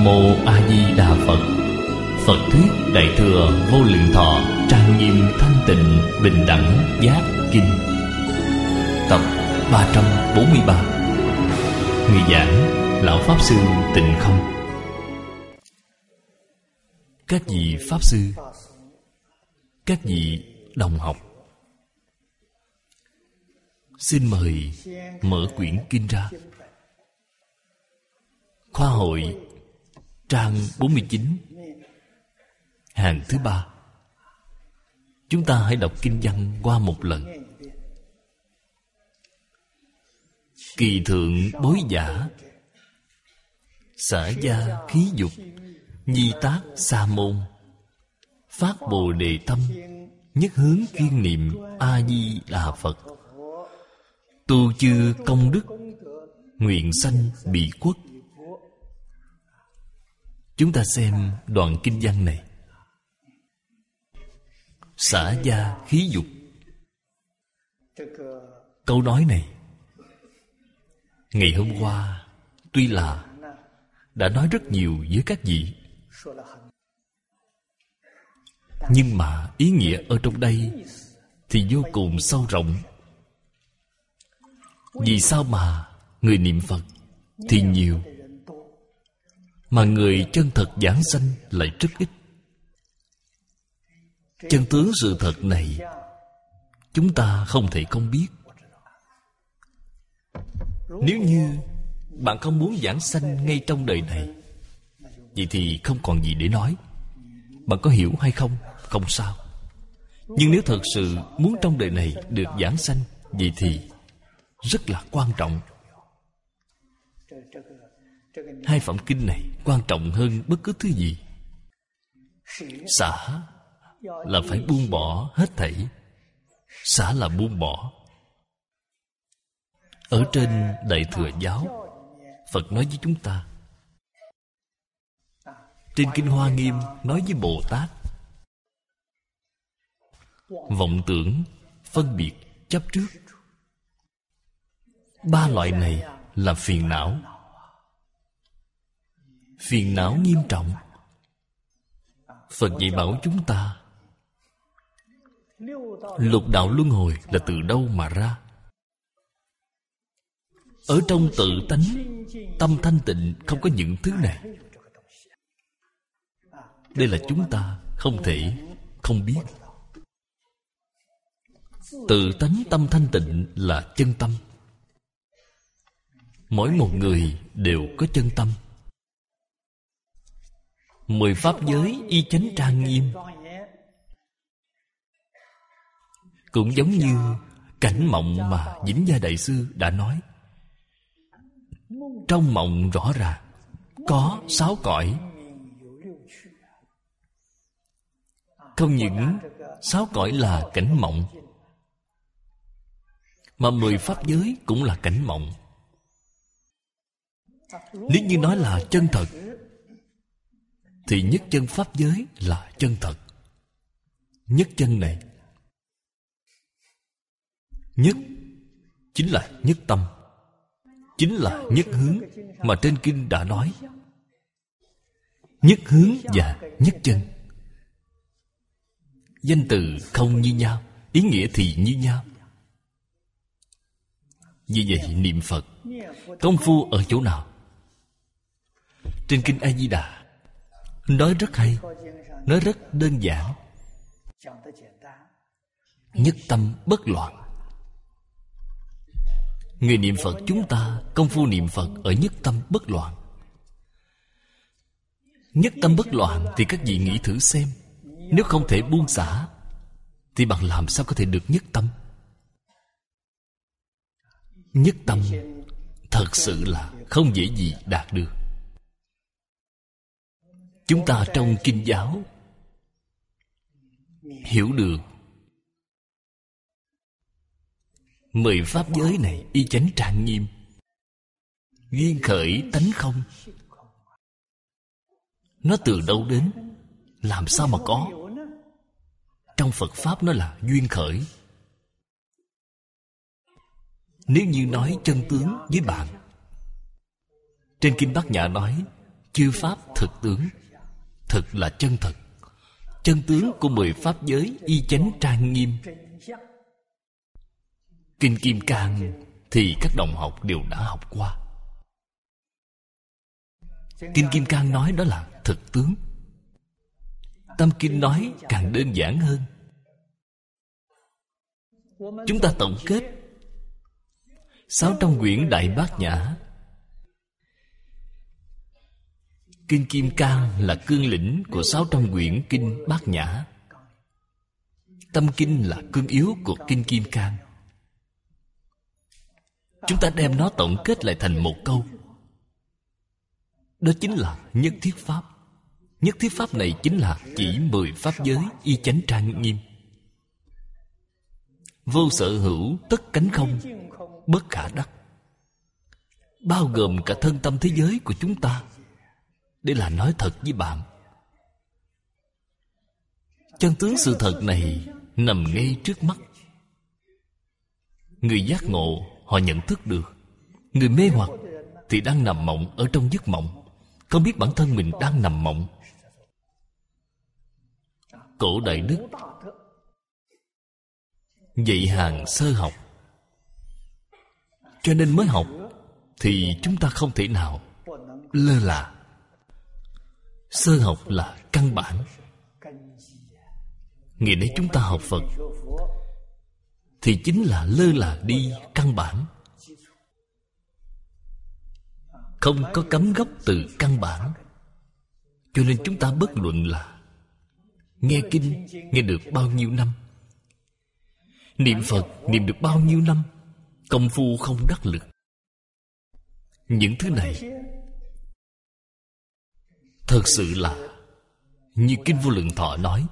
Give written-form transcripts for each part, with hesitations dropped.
Nam Mô A Di Đà Phật. Phật thuyết Đại thừa Vô Lượng Thọ trang nghiêm thanh tịnh bình đẳng giác kinh. Tập 343. Người giảng Lão Pháp Sư Tịnh Không. Các vị Pháp Sư, các vị đồng học, xin mời mở quyển kinh ra. Khoa hội trang 49, hàng thứ 3. Chúng ta hãy đọc kinh văn qua một lần. Kỳ thượng bối giả, xả gia khí dục, nhi tác sa môn, phát bồ đề tâm, nhất hướng chuyên niệm A Di Đà Phật, tu chư công đức, nguyện sanh bị quốc. Chúng ta xem đoạn kinh văn này. Xả gia khí dục. Câu nói này ngày hôm qua tuy là đã nói rất nhiều với các vị, nhưng mà ý nghĩa ở trong đây thì vô cùng sâu rộng. Vì sao mà người niệm Phật thì nhiều, mà người chân thật giảng sanh lại rất ít? Chân tướng sự thật này chúng ta không thể không biết. Nếu như bạn không muốn giảng sanh ngay trong đời này, vậy thì không còn gì để nói. Bạn có hiểu hay không, không sao. Nhưng nếu thật sự muốn trong đời này được giảng sanh, vậy thì rất là quan trọng. Hai phẩm kinh này quan trọng hơn bất cứ thứ gì. Xả là phải buông bỏ hết thảy. Xả là buông bỏ. Ở trên Đại Thừa Giáo, Phật nói với chúng ta. Trên Kinh Hoa Nghiêm nói với Bồ Tát. Vọng tưởng, phân biệt, chấp trước, ba loại này là phiền não. Phiền não nghiêm trọng. Phật dạy bảo chúng ta, lục đạo luân hồi là từ đâu mà ra? Ở trong tự tánh, tâm thanh tịnh không có những thứ này. Đây là chúng ta không thể không biết. Tự tánh tâm thanh tịnh là chân tâm. Mỗi một người đều có chân tâm. 10 pháp giới y chánh trang nghiêm, cũng giống như cảnh mộng mà Vĩnh Gia Đại Sư đã nói. Trong mộng rõ ràng có 6 cõi. Không những 6 cõi là cảnh mộng, mà 10 pháp giới cũng là cảnh mộng. Nếu như nói là chân thật, thì nhất chân pháp giới là chân thật. Nhất chân này, nhất chính là nhất tâm, chính là nhất hướng mà trên kinh đã nói. Nhất hướng và nhất chân, danh từ không như nhau, ý nghĩa thì như nhau. Vì vậy niệm Phật công phu ở chỗ nào? Trên Kinh A Di Đà nói rất hay, nói rất đơn giản. Nhất tâm bất loạn. Người niệm Phật chúng ta công phu niệm Phật ở nhất tâm bất loạn. Nhất tâm bất loạn thì các vị nghĩ thử xem, nếu không thể buông xả thì bạn làm sao có thể được nhất tâm? Nhất tâm thật sự là không dễ gì đạt được. Chúng ta trong kinh giáo hiểu được 10 pháp giới này y chánh trang nghiêm, duyên khởi tánh không. Nó từ đâu đến? Làm sao mà có? Trong Phật Pháp nó là duyên khởi. Nếu như nói chân tướng với bạn, trên Kinh Bát Nhã nói Chư pháp thực tướng. Thực là chân thật. Chân tướng của 10 pháp giới y chánh trang nghiêm. Kinh Kim Cang thì các đồng học đều đã học qua. Kinh Kim Cang nói đó là thực tướng. Tâm Kinh nói càng đơn giản hơn. Chúng ta tổng kết 600 quyển Đại Bát Nhã. Kinh Kim Cang là cương lĩnh của 600 quyển Kinh Bát Nhã. Tâm Kinh là cương yếu của Kinh Kim Cang. Chúng ta đem nó tổng kết lại thành một câu. Đó chính là nhất thiết pháp. Nhất thiết pháp này chính là chỉ 10 pháp giới y chánh trang nghiêm. Vô sở hữu, tất cánh không, bất khả đắc. Bao gồm cả thân tâm thế giới của chúng ta. Đây là nói thật với bạn. Chân tướng sự thật này nằm ngay trước mắt. Người giác ngộ, họ nhận thức được. Người mê hoặc thì đang nằm mộng ở trong giấc mộng, không biết bản thân mình đang nằm mộng. Cổ Đại Đức dạy hàng sơ học, cho nên mới học thì chúng ta không thể nào lơ là. Sơ học là căn bản. Ngày nay chúng ta học Phật thì chính là lơ là đi căn bản. Không có cắm gốc từ căn bản. Cho nên chúng ta bất luận là nghe kinh nghe được bao nhiêu năm, niệm Phật niệm được bao nhiêu năm, công phu không đắc lực. Những thứ này thật sự là như Kinh Vô Lượng Thọ nói: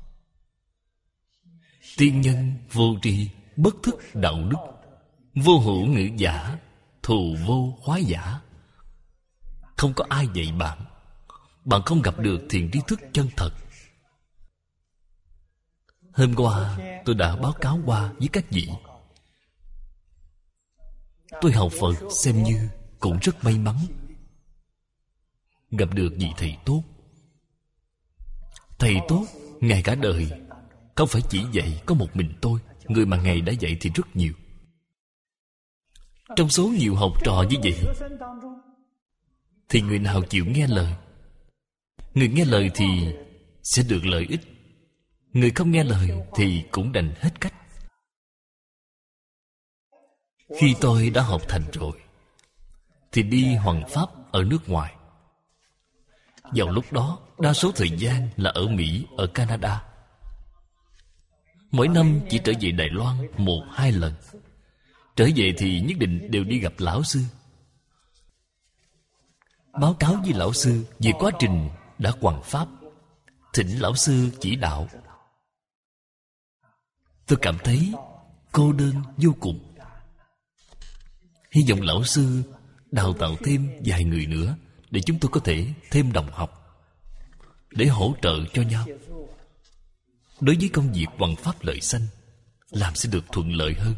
tiên nhân vô tri, bất thức đạo đức, vô hữu ngữ giả, thù vô hóa giả. Không có ai dạy bạn, bạn không gặp được thiền tri thức chân thật. Hôm qua tôi đã báo cáo qua với các vị. Tôi học Phật xem như cũng rất may mắn, gặp được vị thầy tốt. Thầy tốt Ngài cả đời không phải chỉ dạy có một mình tôi. Người mà Ngài đã dạy thì rất nhiều. Trong số nhiều học trò như vậy thì người nào chịu nghe lời? Người nghe lời thì sẽ được lợi ích. Người không nghe lời thì cũng đành hết cách. Khi tôi đã học thành rồi thì đi hoằng pháp ở nước ngoài. Vào lúc đó đa số thời gian là ở Mỹ, ở Canada. Mỗi năm chỉ trở về Đài Loan 1-2 lần. Trở về thì nhất định đều đi gặp lão sư, báo cáo với lão sư về quá trình đã hoằng pháp, thỉnh lão sư chỉ đạo. Tôi cảm thấy cô đơn vô cùng. Hy vọng lão sư đào tạo thêm vài người nữa để chúng tôi có thể thêm đồng học, để hỗ trợ cho nhau. Đối với công việc hoằng pháp lợi sanh, làm sẽ được thuận lợi hơn.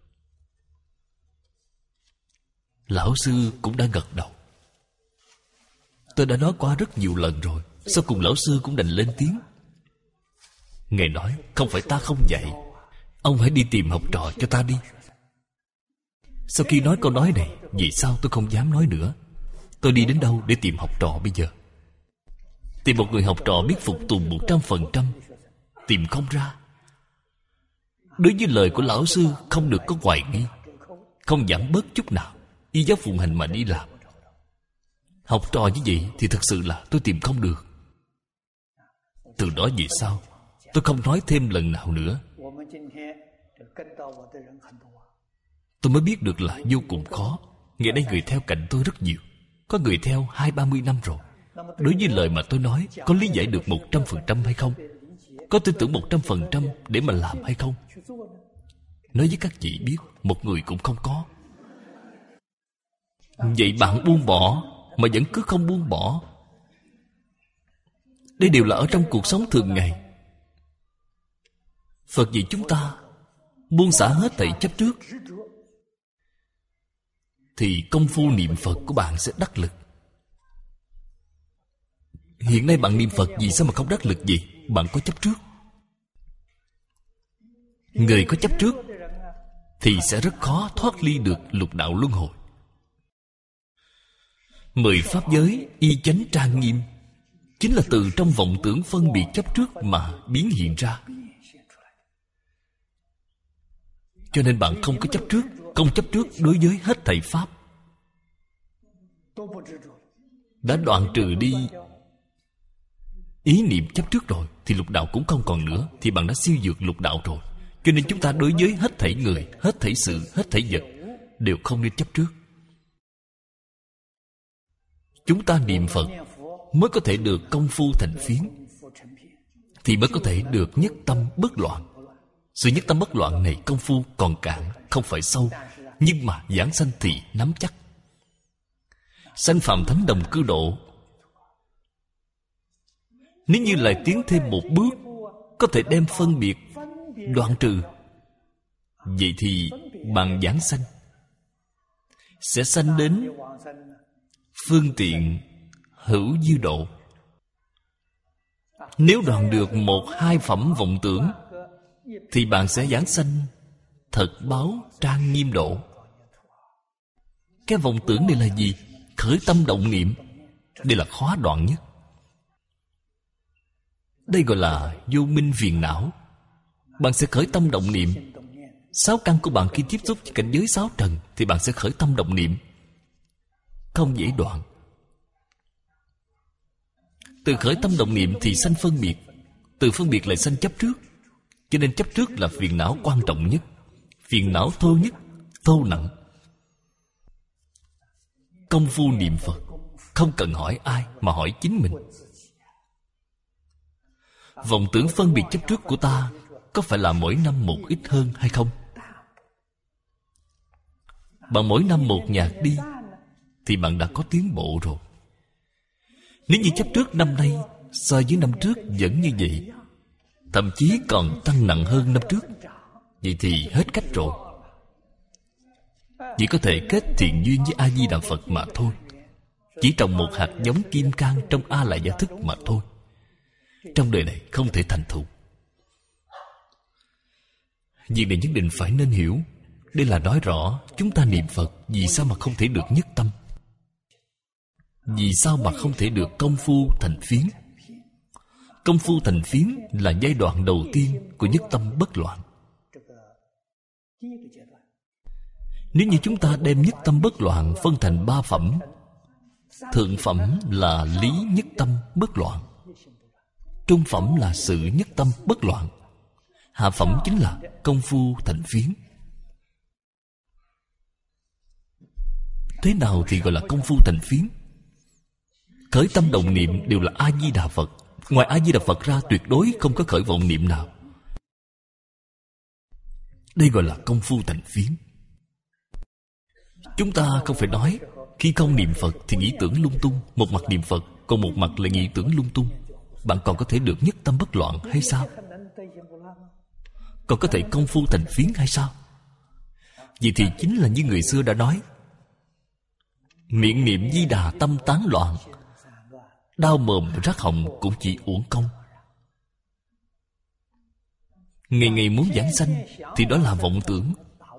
Lão sư cũng đã gật đầu. Tôi đã nói qua rất nhiều lần rồi, sau cùng lão sư cũng đành lên tiếng. Ngài nói: không phải ta không dạy, ông hãy đi tìm học trò cho ta đi. Sau khi nói câu nói này, vì sao tôi không dám nói nữa? Tôi đi đến đâu để tìm học trò bây giờ? Tìm một người học trò biết phục tùng 100%, tìm không ra. Đối với lời của lão sư không được có hoài nghi, không giảm bớt chút nào, y giáo phụng hành mà đi làm. Học trò như vậy thì thực sự là tôi tìm không được. Từ đó về sau tôi không nói thêm lần nào nữa. Tôi mới biết được là vô cùng khó. Ngày nay người theo cạnh tôi rất nhiều, có người theo 20-30 năm rồi. Đối với lời mà tôi nói, có lý giải được 100% hay không? Có tin tưởng 100% để mà làm hay không? Nói với các vị biết, một người cũng không có. Vậy bạn buông bỏ mà vẫn cứ không buông bỏ. Đây đều là ở trong cuộc sống thường ngày. Phật dạy chúng ta buông xả hết thảy chấp trước, thì công phu niệm Phật của bạn sẽ đắc lực. Hiện nay bạn niệm Phật vì sao mà không đắc lực gì? Bạn có chấp trước. Người có chấp trước thì sẽ rất khó thoát ly được lục đạo luân hồi. 10 pháp giới y chánh trang nghiêm chính là từ trong vọng tưởng phân biệt chấp trước mà biến hiện ra. Cho nên bạn không có chấp trước, không chấp trước đối với hết thảy pháp, đã đoạn trừ đi ý niệm chấp trước rồi, thì lục đạo cũng không còn nữa, thì bạn đã siêu vượt lục đạo rồi. Cho nên chúng ta đối với hết thảy người, hết thảy sự, hết thảy vật đều không nên chấp trước. Chúng ta niệm Phật mới có thể được công phu thành phiến, thì mới có thể được nhất tâm bất loạn. Sự nhất tâm bất loạn này công phu còn cạn, không phải sâu, nhưng mà giảng sanh thì nắm chắc. Sanh phàm thánh đồng cư độ, nếu như lại tiến thêm một bước, có thể đem phân biệt đoạn trừ, vậy thì bằng giảng sanh sẽ sanh đến phương tiện hữu dư độ. Nếu đoạn được 1-2 phẩm vọng tưởng, thì bạn sẽ giảng sanh thật báo trang nghiêm độ. Cái vọng tưởng này là gì? Khởi tâm động niệm. Đây là khó đoạn nhất. Đây gọi là vô minh phiền não. Bạn sẽ khởi tâm động niệm. 6 căn của bạn khi tiếp xúc với cảnh giới 6 trần, thì bạn sẽ khởi tâm động niệm, không dễ đoạn. Từ khởi tâm động niệm thì sanh phân biệt, từ phân biệt lại sanh chấp trước. Cho nên chấp trước là phiền não quan trọng nhất, phiền não thô nhất, thô nặng. Công phu niệm Phật không cần hỏi ai mà hỏi chính mình. Vọng tưởng phân biệt chấp trước của ta có phải là mỗi năm một ít hơn hay không? Bạn mỗi năm một nhạt đi, thì bạn đã có tiến bộ rồi. Nếu như chấp trước năm nay so với năm trước vẫn như vậy, thậm chí còn tăng nặng hơn năm trước, vậy thì hết cách rồi. Chỉ có thể kết thiện duyên với A-di-đà Phật mà thôi. Chỉ trồng một hạt giống kim cang trong A Lại Gia Thức mà thôi. Trong đời này không thể thành thục. Việc này nhất định phải nên hiểu. Đây là nói rõ chúng ta niệm Phật vì sao mà không thể được nhất tâm, vì sao mà không thể được công phu thành phiến. Công phu thành phiến là giai đoạn đầu tiên của nhất tâm bất loạn. Nếu như chúng ta đem nhất tâm bất loạn phân thành 3 phẩm, thượng phẩm là lý nhất tâm bất loạn, trung phẩm là sự nhất tâm bất loạn, hạ phẩm chính là công phu thành phiến. Thế nào thì gọi là công phu thành phiến? Khởi tâm động niệm đều là A-di-đà Phật. Ngoài A-di-đà Phật ra tuyệt đối không có khởi vọng niệm nào. Đây gọi là công phu thành phiến. Chúng ta không phải nói khi không niệm Phật thì nghĩ tưởng lung tung, một mặt niệm Phật, còn một mặt lại nghĩ tưởng lung tung. Bạn còn có thể được nhất tâm bất loạn hay sao? Còn có thể công phu thành phiến hay sao? Vậy thì chính là như người xưa đã nói: miệng niệm Di Đà tâm tán loạn, đau mồm rát họng cũng chỉ uổng công. Ngày ngày muốn giảng sanh thì đó là vọng tưởng.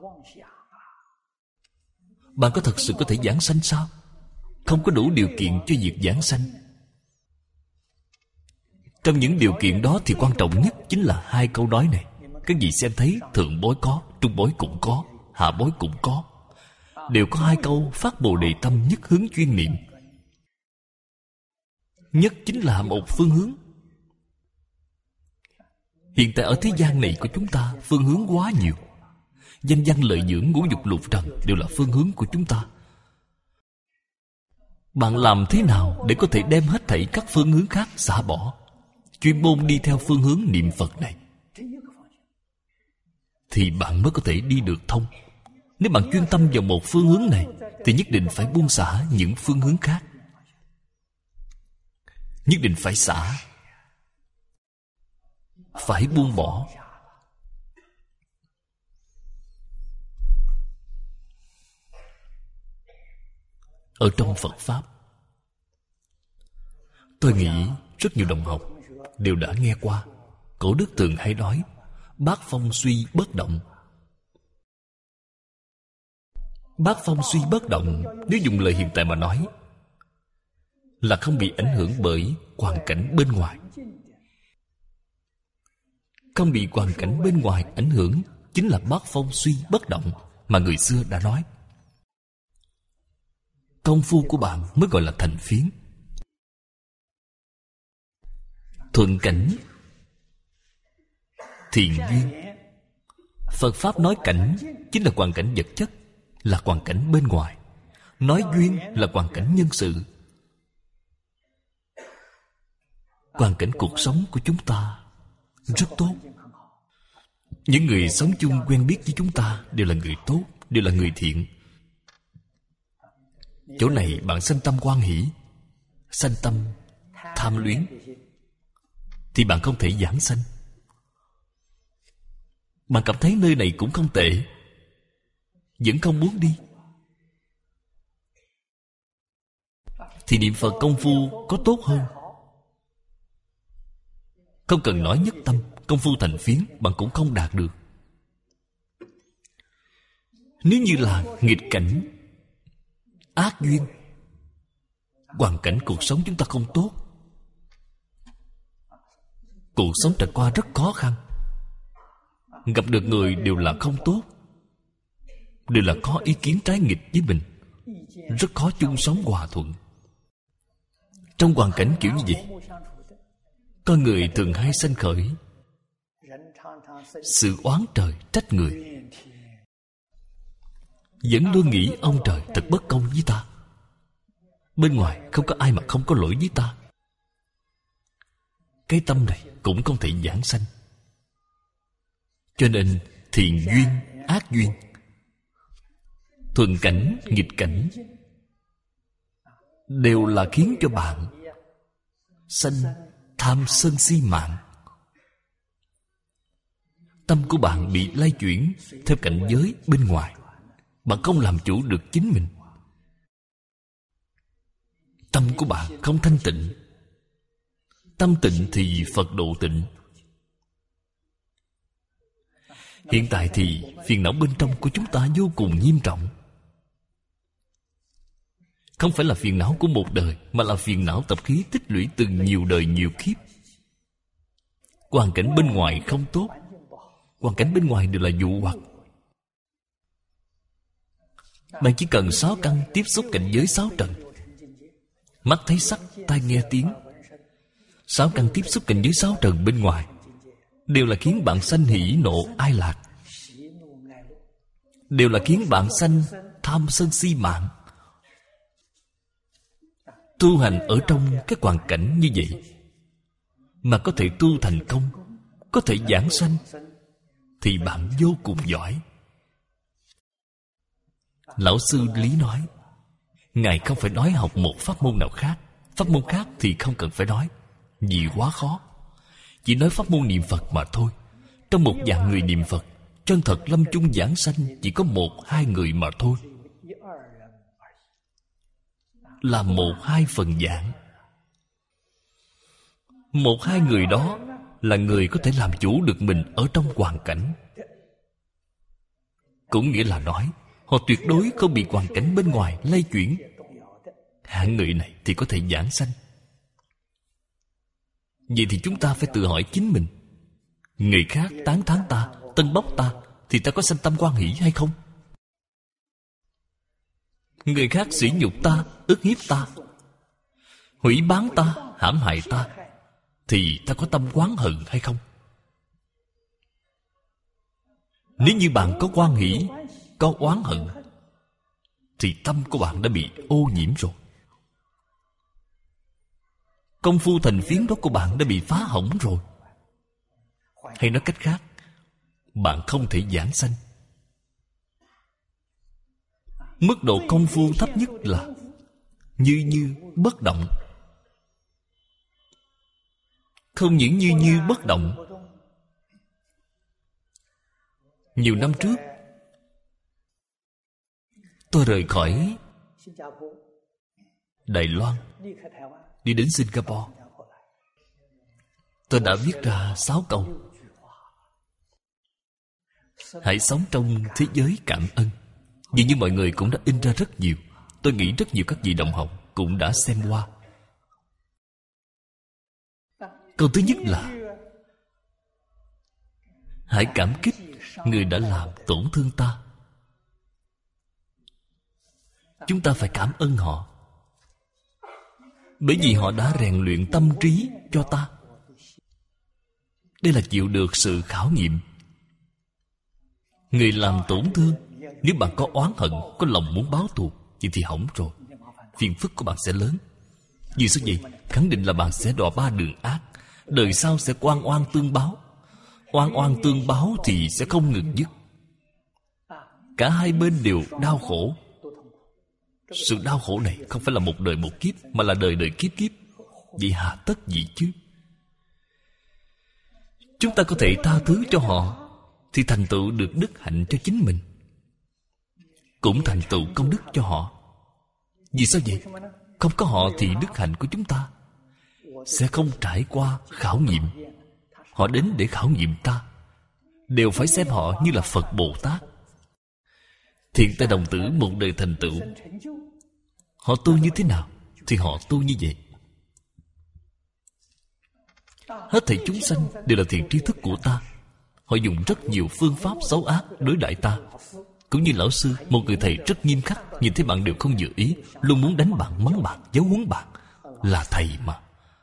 Bạn có thật sự có thể giảng sanh sao? Không có đủ điều kiện cho việc giảng sanh. Trong những điều kiện đó thì quan trọng nhất chính là 2 câu nói này. Các vị xem thấy thượng bối có, trung bối cũng có, hạ bối cũng có, đều có 2 câu phát Bồ Đề tâm nhất hướng chuyên niệm. Nhất chính là một phương hướng. Hiện tại ở thế gian này của chúng ta phương hướng quá nhiều. Danh văn lợi dưỡng ngũ dục lục trần đều là phương hướng của chúng ta. Bạn làm thế nào để có thể đem hết thảy các phương hướng khác xả bỏ, chuyên môn đi theo phương hướng niệm Phật này, thì bạn mới có thể đi được thông. Nếu bạn chuyên tâm vào một phương hướng này thì nhất định phải buông xả những phương hướng khác. Nhất định phải xả, phải buông bỏ. Ở trong Phật Pháp Tôi nghĩ rất nhiều đồng học đều đã nghe qua. Cổ đức thường hay nói bát phong suy bất động. Bát phong suy bất động, nếu dùng lời hiện tại mà nói, là không bị ảnh hưởng bởi hoàn cảnh bên ngoài. Không bị hoàn cảnh bên ngoài ảnh hưởng chính là bát phong suy bất động mà người xưa đã nói. Công phu của bạn mới gọi là thành phiến. Thuận cảnh, thiện duyên. Phật Pháp nói cảnh chính là hoàn cảnh vật chất, là hoàn cảnh bên ngoài. Nói duyên là hoàn cảnh nhân sự. Hoàn cảnh cuộc sống của chúng ta rất tốt. Những người sống chung quen biết với chúng ta đều là người tốt, đều là người thiện. Chỗ này bạn sanh tâm hoan hỷ, sanh tâm tham luyến, thì bạn không thể giảng sanh. Bạn cảm thấy nơi này cũng không tệ, vẫn không muốn đi, thì niệm Phật công phu có tốt hơn. Không cần nói nhất tâm, công phu thành phiến bạn cũng không đạt được. Nếu như là nghịch cảnh, ác duyên, hoàn cảnh cuộc sống chúng ta không tốt, cuộc sống trải qua rất khó khăn, gặp được người đều là không tốt, đều là có ý kiến trái nghịch với mình, rất khó chung sống hòa thuận. Trong hoàn cảnh kiểu như vậy, con người thường hay sanh khởi sự oán trời trách người, vẫn luôn nghĩ ông trời thật bất công với ta, bên ngoài không có ai mà không có lỗi với ta. Cái tâm này cũng không thể giảng sanh. Cho nên thiện duyên, ác duyên, thuận cảnh, nghịch cảnh đều là khiến cho bạn sanh tham sân si mạng. Tâm của bạn bị lay chuyển theo cảnh giới bên ngoài. Bạn không làm chủ được chính mình. Tâm của bạn không thanh tịnh. Tâm tịnh thì Phật độ tịnh. Hiện tại thì phiền não bên trong của chúng ta vô cùng nghiêm trọng. Không phải là phiền não của một đời, mà là phiền não tập khí tích lũy từ nhiều đời nhiều kiếp. Hoàn cảnh bên ngoài không tốt, hoàn cảnh bên ngoài đều là dụ hoặc. Bạn chỉ cần 6 căn tiếp xúc cảnh giới 6 trần. Mắt thấy sắc, tai nghe tiếng. 6 căn tiếp xúc cảnh giới 6 trần bên ngoài đều là khiến bạn sanh hỷ nộ ai lạc, đều là khiến bạn sanh tham sân si mạng. Tu hành ở trong cái hoàn cảnh như vậy mà có thể tu thành công, có thể giảng sanh, thì bạn vô cùng giỏi. Lão sư Lý nói, Ngài không phải nói học một pháp môn nào khác. Pháp môn khác thì không cần phải nói, vì quá khó. Chỉ nói pháp môn niệm Phật mà thôi. Trong một vạn người niệm Phật, chân thật lâm chung giảng sanh chỉ có 1-2 người mà thôi, là 1-2 phần vạn. 1-2 người đó là người có thể làm chủ được mình ở trong hoàn cảnh. Cũng nghĩa là nói họ tuyệt đối không bị hoàn cảnh bên ngoài lay chuyển. Hạng người này thì có thể giảng sanh. Vậy thì chúng ta phải tự hỏi chính mình, người khác tán thán ta, tân bốc ta, thì ta có sanh tâm hoan hỷ hay không? Người khác sỉ nhục ta, ức hiếp ta, hủy bán ta, hãm hại ta, thì ta có tâm oán hận hay không? Nếu như bạn có hoan hỷ, có oán hận, thì tâm của bạn đã bị ô nhiễm rồi. Công phu thành phiến đó của bạn đã bị phá hỏng rồi. Hay nói cách khác, bạn không thể giảng sanh. Mức độ công phu thấp nhất là như bất động. Không những như bất động. Nhiều năm trước, tôi rời khỏi Đài Loan, đi đến Singapore. Tôi đã viết ra 6 câu. Hãy sống trong thế giới cảm ơn. Dường như mọi người cũng đã in ra rất nhiều. Tôi nghĩ rất nhiều các vị đồng học cũng đã xem qua. Câu thứ nhất là hãy cảm kích người đã làm tổn thương ta. Chúng ta phải cảm ơn họ, bởi vì họ đã rèn luyện tâm trí cho ta. Đây là chịu được sự khảo nghiệm. Người làm tổn thương, nếu bạn có oán hận, có lòng muốn báo thù, vậy thì hỏng rồi. Phiền phức của bạn sẽ lớn. Vì sao vậy? Khẳng định là bạn sẽ đọa ba đường ác. Đời sau sẽ oan oan tương báo. Oan oan tương báo thì sẽ không ngừng dứt. Cả hai bên đều đau khổ. Sự đau khổ này không phải là một đời một kiếp, mà là đời đời kiếp kiếp. Vậy hà tất gì chứ? Chúng ta có thể tha thứ cho họ, thì thành tựu được đức hạnh cho chính mình, cũng thành tựu công đức cho họ. Vì sao vậy? Không có họ thì đức hạnh của chúng ta sẽ không trải qua khảo nghiệm. Họ đến để khảo nghiệm ta, đều phải xem họ như là Phật Bồ Tát. Thiện tài đồng tử một đời thành tựu, họ tu như thế nào thì họ tu như vậy. Hết thảy chúng sanh đều là thiện tri thức của ta. Họ dùng rất nhiều phương pháp xấu ác đối đãi ta. Cũng như lão sư, một người thầy rất nghiêm khắc, nhìn thấy bạn đều không dự ý, luôn muốn đánh bạn, mắng bạn, giáo huấn bạn. Là thầy mà.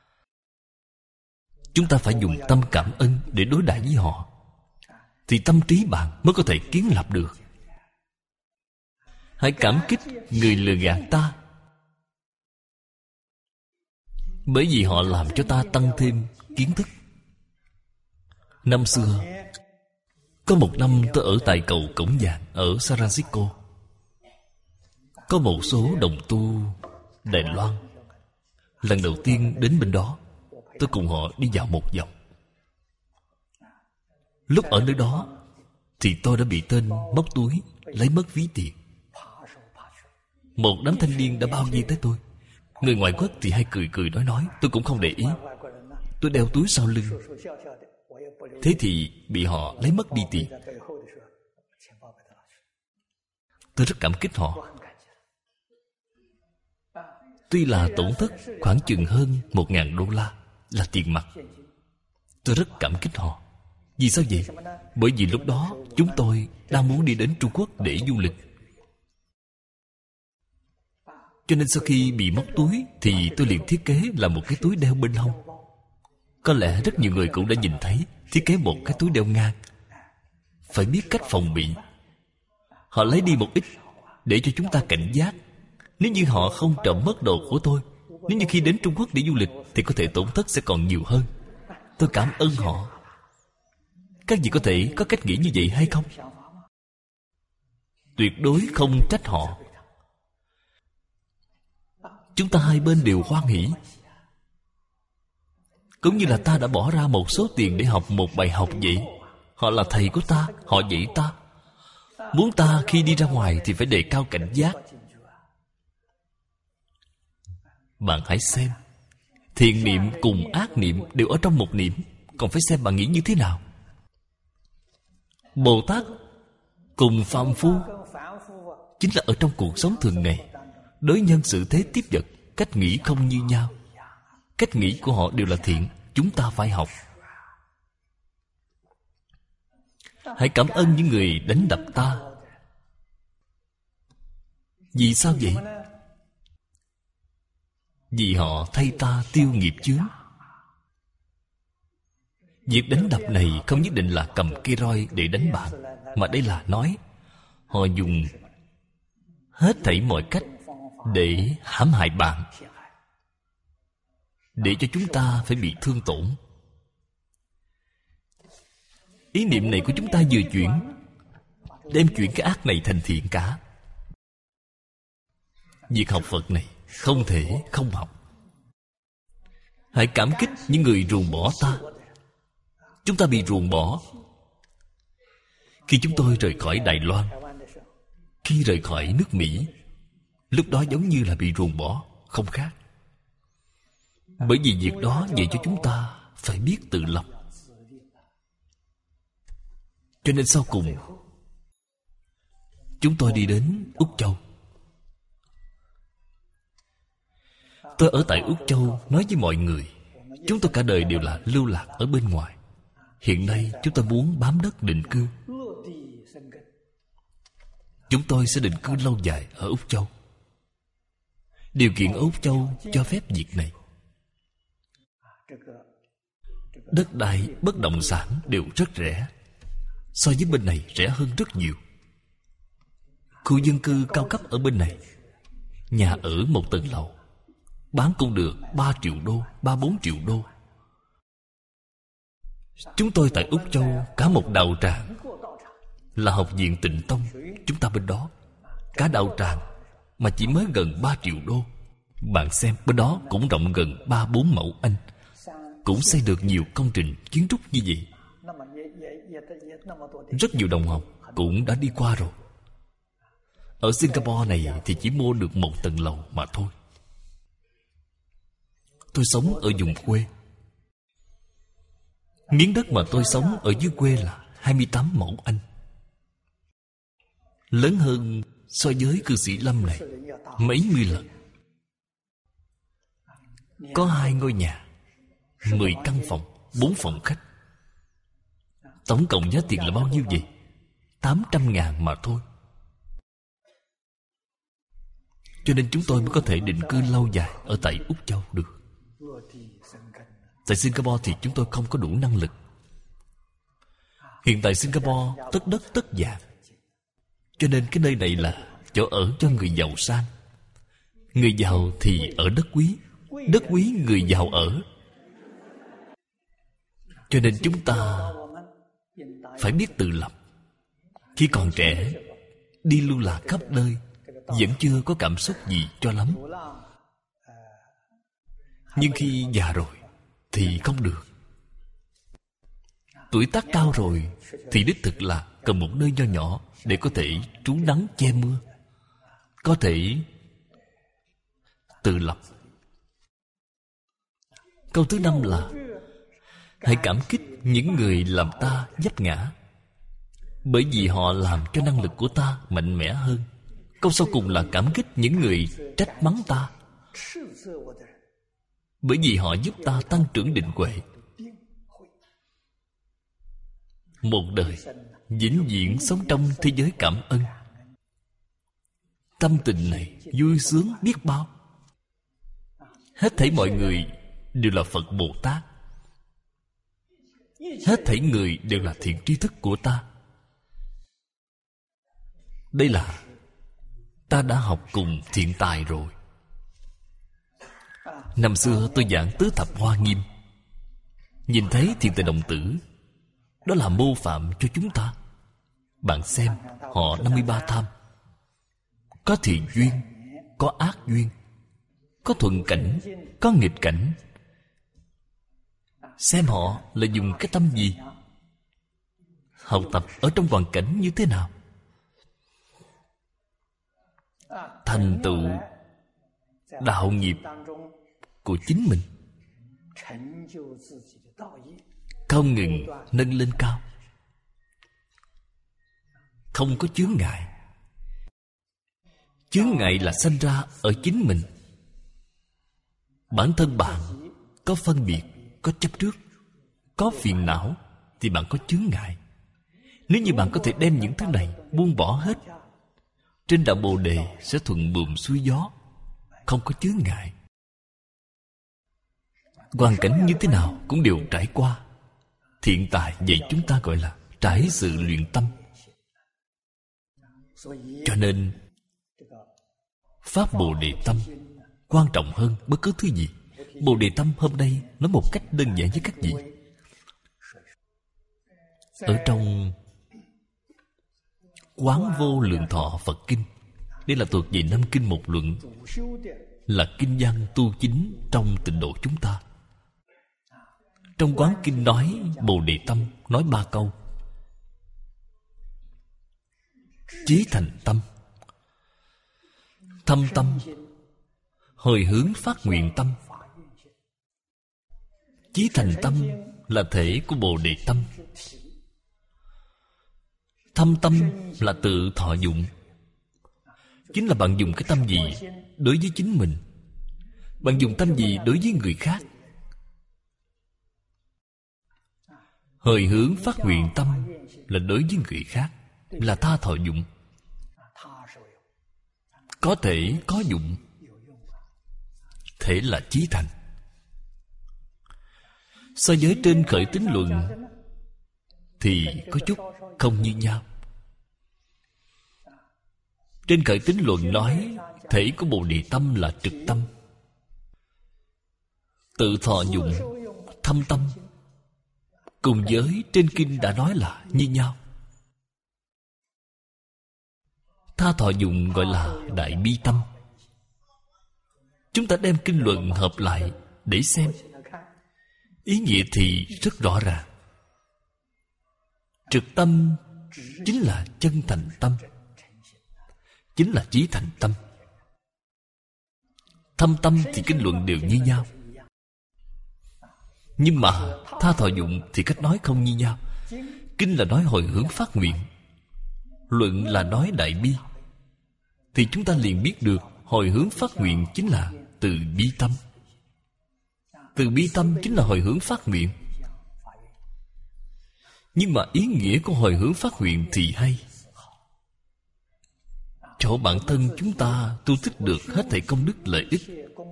Chúng ta phải dùng tâm cảm ơn để đối đãi với họ, thì tâm trí bạn mới có thể kiến lập được. Hãy cảm kích người lừa gạt ta, bởi vì họ làm cho ta tăng thêm kiến thức. Năm xưa, có một năm tôi ở tại cầu Cổng Vàng ở San Francisco. Có một số đồng tu Đài Loan. Lần đầu tiên đến bên đó, tôi cùng họ đi dạo một vòng. Lúc ở nơi đó thì tôi đã bị tên móc túi lấy mất ví tiền. Một đám thanh niên đã bao vây tới tôi. Người ngoại quốc thì hay cười cười nói. Tôi cũng không để ý. Tôi đeo túi sau lưng, thế thì bị họ lấy mất đi tiền. Tôi rất cảm kích họ. Tuy là tổn thất khoảng chừng hơn 1.000 đô la là tiền mặt, tôi rất cảm kích họ. Vì sao vậy? Bởi vì lúc đó chúng tôi đang muốn đi đến Trung Quốc để du lịch. Cho nên sau khi bị móc túi thì tôi liền thiết kế là một cái túi đeo bên hông. Có lẽ rất nhiều người cũng đã nhìn thấy thiết kế một cái túi đeo ngang. Phải biết cách phòng bị. Họ lấy đi một ít để cho chúng ta cảnh giác. Nếu như họ không trộm mất đồ của tôi, nếu như khi đến Trung Quốc để du lịch, thì có thể tổn thất sẽ còn nhiều hơn. Tôi cảm ơn họ. Các vị có thể có cách nghĩ như vậy hay không? Tuyệt đối không trách họ. Chúng ta hai bên đều hoan hỉ. Cũng như là ta đã bỏ ra một số tiền để học một bài học vậy. Họ là thầy của ta, họ dạy ta. Muốn ta khi đi ra ngoài thì phải đề cao cảnh giác. Bạn hãy xem, thiện niệm cùng ác niệm đều ở trong một niệm. Còn phải xem bạn nghĩ như thế nào. Bồ Tát cùng phàm phu chính là ở trong cuộc sống thường ngày, đối nhân xử thế tiếp vật, cách nghĩ không như nhau. Cách nghĩ của họ đều là thiện. Chúng ta phải học. Hãy cảm ơn những người đánh đập ta. Vì sao vậy? Vì họ thay ta tiêu nghiệp chướng. Việc đánh đập này không nhất định là cầm cây roi để đánh bạn, mà đây là nói họ dùng hết thảy mọi cách để hãm hại bạn, để cho chúng ta phải bị thương tổn. Ý niệm này của chúng ta vừa chuyển, đem chuyển cái ác này thành thiện cả. Việc học Phật này không thể không học. Hãy cảm kích những người ruồng bỏ ta. Chúng ta bị ruồng bỏ. Khi chúng tôi rời khỏi Đài Loan, khi rời khỏi nước Mỹ, lúc đó giống như là bị ruồng bỏ, không khác. Bởi vì việc đó dạy cho chúng ta phải biết tự lập. Cho nên sau cùng chúng tôi đi đến Úc Châu. Tôi ở tại Úc Châu nói với mọi người, chúng tôi cả đời đều là lưu lạc ở bên ngoài. Hiện nay chúng tôi muốn bám đất định cư. Chúng tôi sẽ định cư lâu dài ở Úc Châu. Điều kiện ở Úc Châu cho phép việc này. Đất đai, bất động sản đều rất rẻ. So với bên này rẻ hơn rất nhiều. Khu dân cư cao cấp ở bên này, nhà ở 1 tầng lầu bán cũng được 3 triệu đô, 3-4 triệu đô. Chúng tôi tại Úc Châu, cả một đạo tràng là học viện Tịnh Tông. Chúng ta bên đó cả đạo tràng mà chỉ mới gần 3 triệu đô. Bạn xem, bên đó cũng rộng gần 3-4 mẫu Anh, cũng xây được nhiều công trình kiến trúc như vậy. Rất nhiều đồng học cũng đã đi qua rồi. Ở Singapore này thì chỉ mua được 1 tầng lầu mà thôi. Tôi sống ở vùng quê. Miếng đất mà tôi sống ở dưới quê là 28 mẫu Anh, lớn hơn so với cư sĩ Lâm này mấy mươi lần. Có 2 ngôi nhà, 10 căn phòng, 4 phòng khách. Tổng cộng giá tiền là bao nhiêu vậy? 800.000 mà thôi. Cho nên chúng tôi mới có thể định cư lâu dài ở tại Úc Châu được. Tại Singapore thì chúng tôi không có đủ năng lực. Hiện tại Singapore tất đất tất vàng. Cho nên cái nơi này là chỗ ở cho người giàu sang. Người giàu thì ở đất quý, đất quý người giàu ở. Cho nên chúng ta phải biết tự lập. Khi còn trẻ, đi lưu lạc khắp nơi, vẫn chưa có cảm xúc gì cho lắm. Nhưng khi già rồi thì không được. Tuổi tác cao rồi thì đích thực là cần một nơi nho nhỏ để có thể trú nắng che mưa, có thể tự lập. Câu thứ 5 là hãy cảm kích những người làm ta vấp ngã, bởi vì họ làm cho năng lực của ta mạnh mẽ hơn. Câu sau cùng là cảm kích những người trách mắng ta, bởi vì họ giúp ta tăng trưởng định huệ. Một đời vĩnh viễn sống trong thế giới cảm ơn. Tâm tình này vui sướng biết bao. Hết thảy mọi người đều là Phật Bồ Tát. Hết thảy người đều là thiện tri thức của ta. Đây là ta đã học cùng thiện tài rồi. Năm xưa tôi giảng Tứ Thập Hoa Nghiêm, nhìn thấy thiện tài đồng tử, đó là mô phạm cho chúng ta. Bạn xem, họ 53 tham. Có thiện duyên, có ác duyên, có thuận cảnh, có nghịch cảnh. Xem họ là dùng cái tâm gì, học tập ở trong hoàn cảnh như thế nào, thành tựu đạo nghiệp của chính mình, không ngừng nâng lên cao, không có chướng ngại. Chướng ngại là sanh ra ở chính mình. Bản thân bạn có phân biệt, có chấp trước, có phiền não thì bạn có chướng ngại. Nếu như bạn có thể đem những thứ này buông bỏ hết, trên đạo Bồ Đề sẽ thuận buồm xuôi gió, không có chướng ngại. Hoàn cảnh như thế nào cũng đều trải qua. Thiện tài vậy chúng ta gọi là trải sự luyện tâm. Cho nên Pháp Bồ Đề Tâm quan trọng hơn bất cứ thứ gì. Bồ Đề Tâm hôm nay nói một cách đơn giản với các vị. Ở trong Quán Vô Lượng Thọ Phật Kinh, đây là thuộc về 5 kinh một luận, là kinh văn tu chính trong tịnh độ chúng ta. Trong Quán Kinh nói Bồ Đề Tâm, nói 3 câu: chí thành tâm, thâm tâm, hồi hướng phát nguyện tâm, Chí thành tâm là thể của Bồ Đề tâm. Thâm tâm là tự thọ dụng. Chính là bạn dùng cái tâm gì đối với chính mình, bạn dùng tâm gì đối với người khác. Hồi hướng phát nguyện tâm là đối với người khác, là tha thọ dụng. Có thể có dụng, thể là chí thành. So với trên khởi tín luận thì có chút không như nhau. Trên khởi tín luận nói thể của Bồ Đề tâm là trực tâm, tự thọ dụng, thâm tâm, cùng với trên kinh đã nói là như nhau. Tha thọ dụng gọi là đại bi tâm. Chúng ta đem kinh luận hợp lại để xem, ý nghĩa thì rất rõ ràng. Trực tâm chính là chân thành tâm, chính là chí thành tâm. Thâm tâm thì kinh luận đều như nhau, nhưng mà tha thọ dụng thì cách nói không như nhau. Kinh là nói hồi hướng phát nguyện, luận là nói đại bi. Thì chúng ta liền biết được hồi hướng phát nguyện chính là từ bi tâm. Từ bi tâm chính là hồi hướng phát nguyện. Nhưng mà ý nghĩa của hồi hướng phát nguyện thì hay. Chỗ bản thân chúng ta tu tích được hết thảy công đức lợi ích,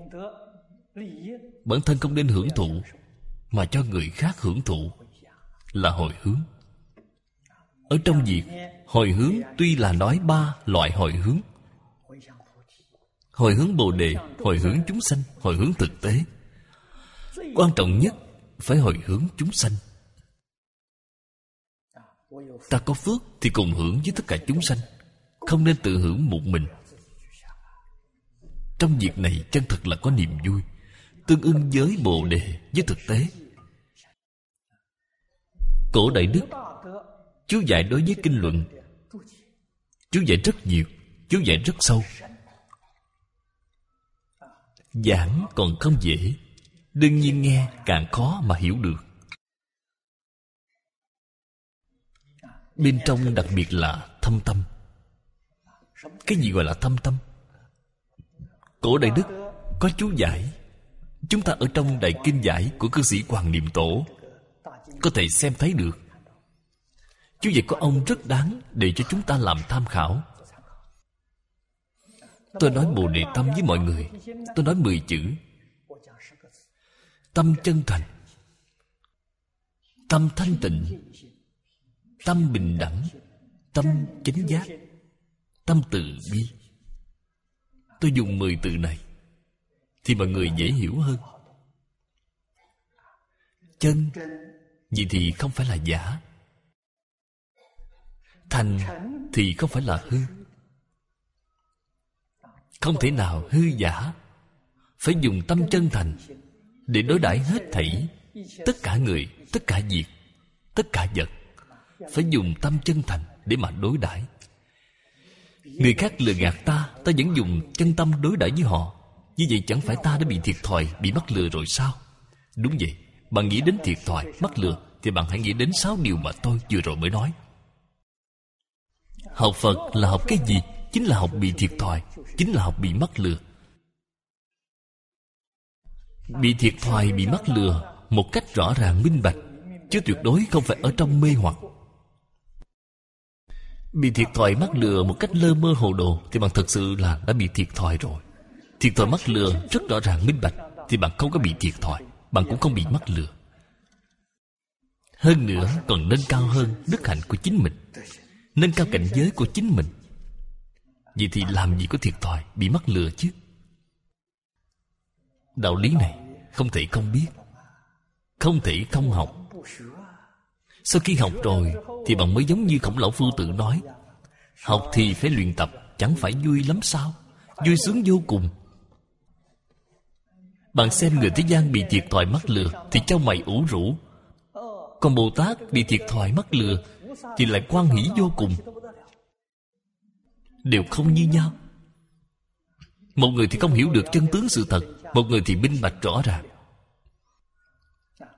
bản thân không nên hưởng thụ, mà cho người khác hưởng thụ, là hồi hướng. Ở trong việc hồi hướng tuy là nói 3 loại hồi hướng: hồi hướng Bồ Đề, hồi hướng chúng sanh, hồi hướng thực tế. Quan trọng nhất phải hồi hướng chúng sanh. Ta có phước thì cùng hưởng với tất cả chúng sanh, không nên tự hưởng một mình. Trong việc này chân thật là có niềm vui, tương ưng với Bồ Đề, với thực tế. Cổ Đại Đức chú giải đối với kinh luận, chú giải rất nhiều, chú giải rất sâu. Giảng còn không dễ, đương nhiên nghe càng khó mà hiểu được. Bên trong đặc biệt là thâm tâm. Cái gì gọi là thâm tâm? Cổ Đại Đức có chú giải. Chúng ta ở trong Đại Kinh Giải của cư sĩ Hoàng Niệm Tổ có thể xem thấy được. Chú giải của ông rất đáng để cho chúng ta làm tham khảo. Tôi nói Bồ Đề tâm với mọi người, tôi nói 10 chữ: tâm chân thành, tâm thanh tịnh, tâm bình đẳng, tâm chánh giác, tâm từ bi. Tôi dùng 10 từ này thì mọi người dễ hiểu hơn. Chân, vậy thì không phải là giả. Thành thì không phải là hư. Không thể nào hư giả. Phải dùng tâm chân thành để đối đãi hết thảy, tất cả người, tất cả việc, tất cả vật. Phải dùng tâm chân thành để mà đối đãi. Người khác lừa gạt ta, ta vẫn dùng chân tâm đối đãi với họ. Như vậy chẳng phải ta đã bị thiệt thòi, bị mắc lừa rồi sao? Đúng vậy. Bạn nghĩ đến thiệt thòi, mắc lừa thì bạn hãy nghĩ đến 6 điều mà tôi vừa rồi mới nói. Học Phật là học cái gì? Chính là học bị thiệt thòi, chính là học bị mắc lừa. Bị thiệt thòi, bị mắc lừa một cách rõ ràng minh bạch, chứ tuyệt đối không phải ở trong mê hoặc. Bị thiệt thòi mắc lừa một cách lơ mơ hồ đồ thì bạn thật sự là đã bị thiệt thòi rồi. Thiệt thòi mắc lừa rất rõ ràng minh bạch thì bạn không có bị thiệt thòi, bạn cũng không bị mắc lừa. Hơn nữa còn nâng cao hơn đức hạnh của chính mình, nâng cao cảnh giới của chính mình. Vậy thì làm gì có thiệt thòi, bị mắc lừa chứ? Đạo lý này không thể không biết, không thể không học. Sau khi học rồi thì bạn mới giống như Khổng Lão Phu Tử nói: học thì phải luyện tập, chẳng phải vui lắm sao? Vui sướng vô cùng. Bạn xem người thế gian bị thiệt thòi mắc lừa thì châu mày ủ rũ, còn Bồ Tát bị thiệt thòi mắc lừa thì lại hoan hỷ vô cùng. Đều không như nhau. Một người thì không hiểu được chân tướng sự thật, một người thì minh bạch rõ ràng.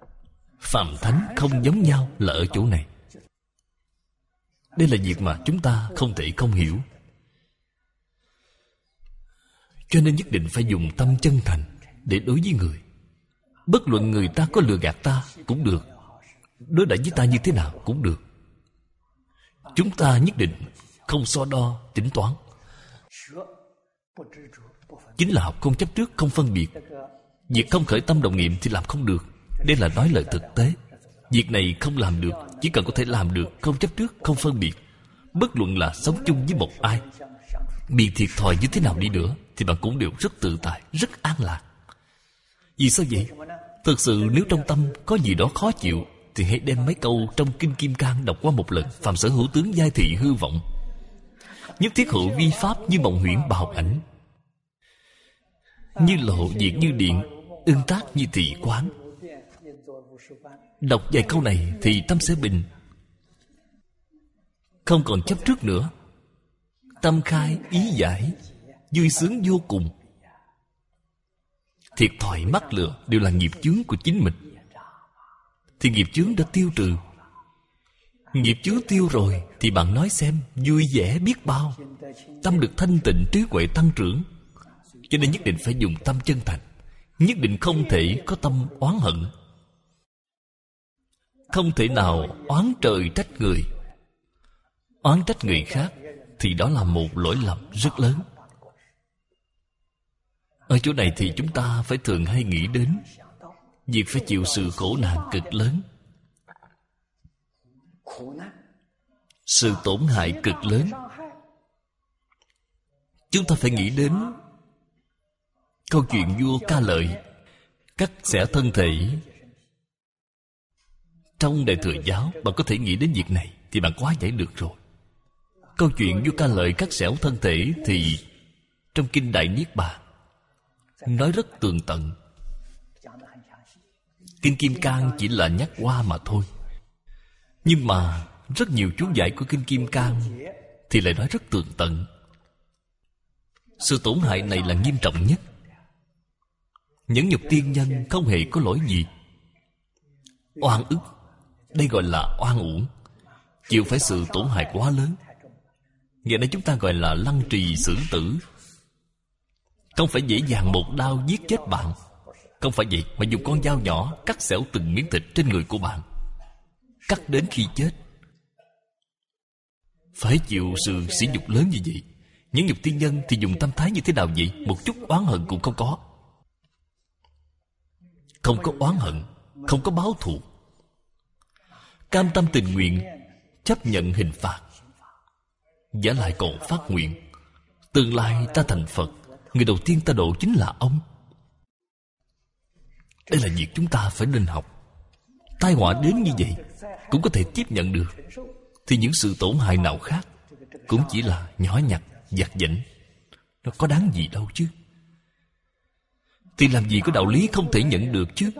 Phàm thánh không giống nhau là ở chỗ này. Đây là việc mà chúng ta không thể không hiểu. Cho nên nhất định phải dùng tâm chân thành để đối với người. Bất luận người ta có lừa gạt ta cũng được, đối đãi với ta như thế nào cũng được. Chúng ta nhất định không so đo tính toán. Chính là học không chấp trước, không phân biệt. Việc không khởi tâm động niệm thì làm không được. Đây là nói lời thực tế. Việc này không làm được, chỉ cần có thể làm được, không chấp trước, không phân biệt. Bất luận là sống chung với một ai, bị thiệt thòi như thế nào đi nữa, thì bạn cũng đều rất tự tại, rất an lạc. Vì sao vậy? Thực sự nếu trong tâm có gì đó khó chịu, thì hãy đem mấy câu trong Kinh Kim Cang đọc qua một lần. Phàm sở hữu tướng giai thị hư vọng, nhất thiết hữu vi pháp như mộng huyễn bào ảnh. Như lộ diệt như điện, ưng tác như thị quán. Đọc vài câu này thì tâm sẽ bình, không còn chấp trước nữa. Tâm khai ý giải, vui sướng vô cùng. Thiệt thòi mắc lừa đều là nghiệp chướng của chính mình, thì nghiệp chướng đã tiêu trừ. Nghiệp chướng tiêu rồi thì bạn nói xem, vui vẻ biết bao. Tâm được thanh tịnh, trí huệ tăng trưởng. Cho nên nhất định phải dùng tâm chân thành. Nhất định không thể có tâm oán hận. Không thể nào oán trời trách người. Oán trách người khác thì đó là một lỗi lầm rất lớn. Ở chỗ này thì chúng ta phải thường hay nghĩ đến việc phải chịu sự khổ nạn cực lớn, sự tổn hại cực lớn. Chúng ta phải nghĩ đến câu chuyện vua Ca Lợi cắt xẻ thân thể. Trong Đại Thừa Giáo, bạn có thể nghĩ đến việc này thì bạn quá giải được rồi. Câu chuyện vua Ca Lợi cắt xẻo thân thể thì trong Kinh Đại Niết Bàn nói rất tường tận. Kinh Kim Cang chỉ là nhắc qua mà thôi. Nhưng mà rất nhiều chú giải của Kinh Kim Cang thì lại nói rất tường tận. Sự tổn hại này là nghiêm trọng nhất. Nhẫn nhục tiên nhân không hề có lỗi gì. Oan ức, đây gọi là oan uổng, chịu phải sự tổn hại quá lớn. Ngày nay chúng ta gọi là lăng trì xử tử. Không phải dễ dàng một đao giết chết bạn. Không phải vậy, mà dùng con dao nhỏ cắt xẻo từng miếng thịt trên người của bạn, cắt đến khi chết. Phải chịu sự sỉ nhục lớn như vậy. Những nhục tiên nhân thì dùng tâm thái như thế nào vậy? Một chút oán hận cũng không có. Không có oán hận, không có báo thù, cam tâm tình nguyện chấp nhận hình phạt. Giả lại còn phát nguyện, tương lai ta thành Phật, người đầu tiên ta độ chính là ông. Đây là việc chúng ta phải nên học. Tai họa đến như vậy cũng có thể tiếp nhận được, thì những sự tổn hại nào khác cũng chỉ là nhỏ nhặt, vặt vãnh. Nó có đáng gì đâu chứ. Thì làm gì có đạo lý không thể nhận được chứ.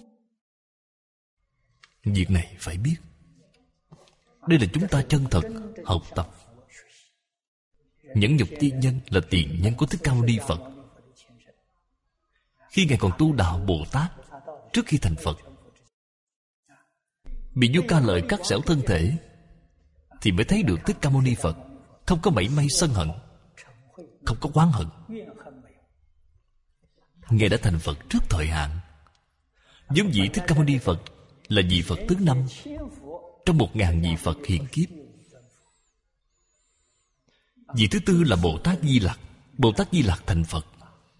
Việc này phải biết. Đây là chúng ta chân thật học tập. Nhẫn nhục tiên nhân là tiền nhân của Thích Ca Mâu Ni Phật. Khi Ngài còn tu đạo Bồ Tát, trước khi thành Phật, bị vua Ca Lợi cắt xẻo thân thể, thì mới thấy được Thích Ca Mâu Ni Phật không có mảy may sân hận, không có oán hận. Ngài đã thành Phật trước thời hạn. Giống vị Thích Ca Mâu Ni Phật là vị Phật thứ 5 trong 1000 vị Phật hiện kiếp. Vị thứ 4 là Bồ Tát Di Lặc. Bồ Tát Di Lặc thành Phật.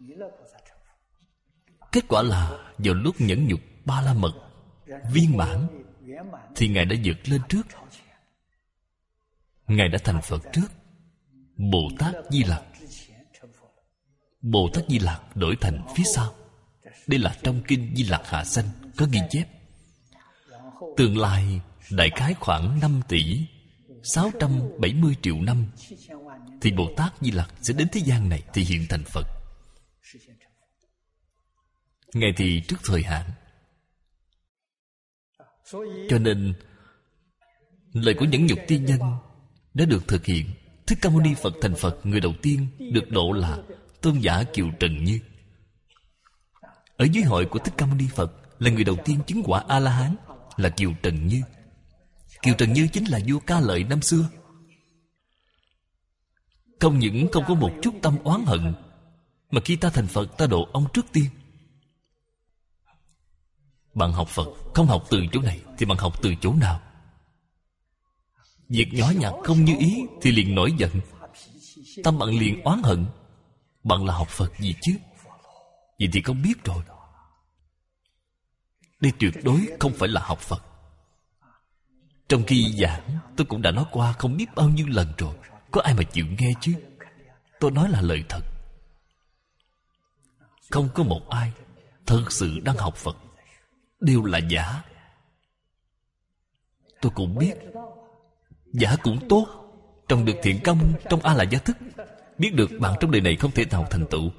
Kết quả là vào lúc nhẫn nhục Ba La Mật viên mãn, thì Ngài đã vượt lên trước. Ngài đã thành Phật trước Bồ Tát Di Lặc. Bồ Tát Di Lặc đổi thành phía sau. Đây là trong Kinh Di Lặc Hạ Sanh có ghi chép. Tương lai đại khái khoảng 5 tỷ 670 triệu năm, thì Bồ Tát Di Lặc sẽ đến thế gian này thì hiện thành Phật. Ngài thì trước thời hạn. Cho nên lời của nhẫn nhục tiên nhân đã được thực hiện. Thích Ca Mâu Ni Phật thành Phật, người đầu tiên được độ là Tôn giả Kiều Trần Như. Ở dưới hội của Thích Ca Mâu Ni Phật là người đầu tiên chứng quả A-la-hán, là Kiều Trần Như. Kiều Trần Như chính là vua Ca Lợi năm xưa. Không những không có một chút tâm oán hận, mà khi ta thành Phật, ta độ ông trước tiên. Bạn học Phật không học từ chỗ này thì bạn học từ chỗ nào? Việc nhỏ nhặt không như ý thì liền nổi giận, tâm bạn liền oán hận. Bạn là học Phật gì chứ? Vậy thì không biết rồi. Đây tuyệt đối không phải là học Phật. Trong khi giảng, tôi cũng đã nói qua không biết bao nhiêu lần rồi. Có ai mà chịu nghe chứ? Tôi nói là lời thật. Không có một ai thật sự đang học Phật. Đều là giả. Tôi cũng biết giả cũng tốt. Trồng được thiện công trong A La Gia Thức, biết được bạn trong đời này không thể nào thành tựu.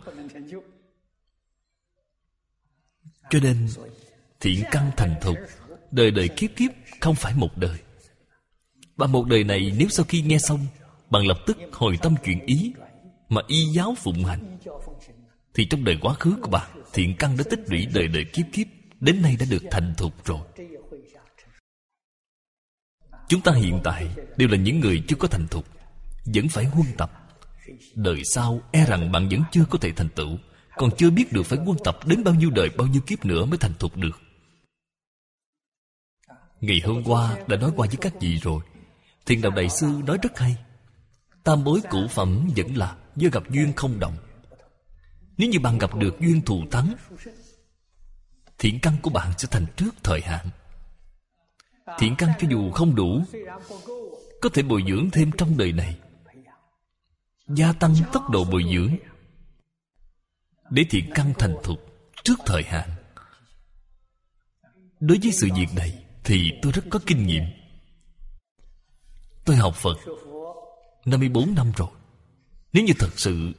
Cho nên thiện căn thành thục, đời đời kiếp kiếp, không phải một đời. Và một đời này nếu sau khi nghe xong, bạn lập tức hồi tâm chuyển ý mà y giáo phụng hành, thì trong đời quá khứ của bạn, thiện căn đã tích lũy đời đời kiếp kiếp, đến nay đã được thành thục rồi. Chúng ta hiện tại đều là những người chưa có thành thục, vẫn phải huân tập. Đời sau e rằng bạn vẫn chưa có thể thành tựu, còn chưa biết được phải huân tập đến bao nhiêu đời, bao nhiêu kiếp nữa mới thành thục được. Ngày hôm qua đã nói qua với các vị rồi. Thiền Đạo Đại Sư nói rất hay. Tam bối cửu phẩm vẫn là do gặp duyên không động. Nếu như bạn gặp được duyên thù thắng, thiện căn của bạn sẽ thành trước thời hạn. Thiện căn cho dù không đủ, có thể bồi dưỡng thêm trong đời này, gia tăng tốc độ bồi dưỡng, để thiện căn thành thục trước thời hạn. Đối với sự việc này thì tôi rất có kinh nghiệm. Tôi học Phật 54 năm rồi. Nếu như thật sự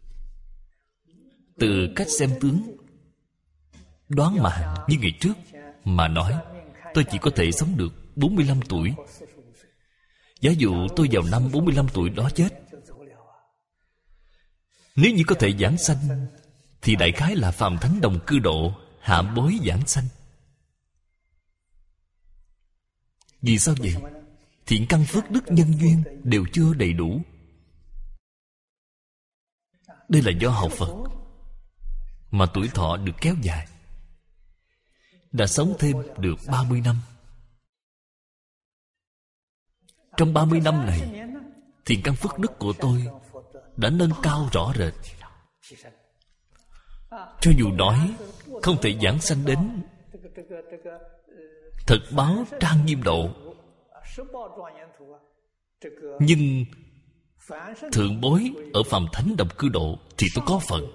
từ cách xem tướng, đoán mạng như ngày trước mà nói, tôi chỉ có thể sống được 45 tuổi. Giả dụ tôi vào năm 45 tuổi đó chết, nếu như có thể giảng sanh, thì đại khái là phàm thánh đồng cư độ, hạ bối giảng sanh. Vì sao vậy? Thiện căn phước đức nhân duyên đều chưa đầy đủ. Đây là do học Phật mà tuổi thọ được kéo dài. Đã sống thêm được 30 năm. Trong 30 năm này, thiện căn phước đức của tôi đã nâng cao rõ rệt. Cho dù nói không thể giảng sanh đến thực báo trang nghiêm độ, nhưng thượng bối ở phàm thánh đồng cư độ thì tôi có phần.